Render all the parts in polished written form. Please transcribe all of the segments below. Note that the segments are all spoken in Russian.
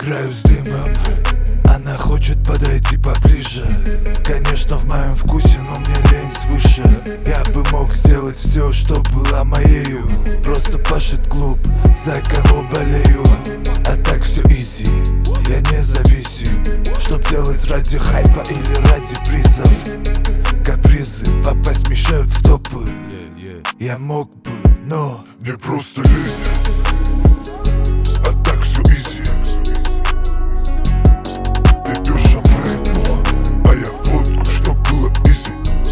Играю с дымом, она хочет подойти поближе. Конечно, в моем вкусе, но мне лень свыше. Я бы мог сделать все, что было моею. Просто пашет клуб, за кого болею. А так все изи, я не зависим. Чтоб делать ради хайпа или ради призов. Капризы, попасть мешают в топы. Я мог бы, но мне просто лень. А так все изи. Ты пьешь шампань, а я водку, чтоб было изи.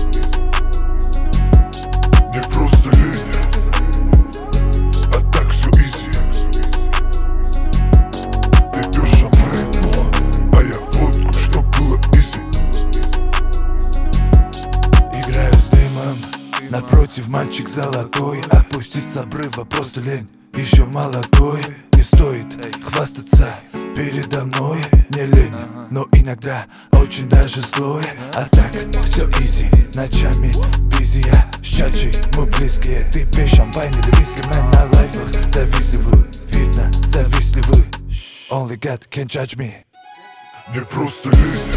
Мне просто лень. А так все изи. Ты пьешь шампань, а я водку, чтоб было изи. играю с дымом. Напротив мальчик золотой. Опустить с обрыва просто лень. Еще молодой. Не стоит хвастаться передо мной. Не лень, но иногда очень даже злой. А так все изи, ночами бизи. Я с чачей, мы близкие. Ты пей шампань или виски, мы на лайфах завистливы. Видно, завистливы. Only God can judge me. Мне просто лень.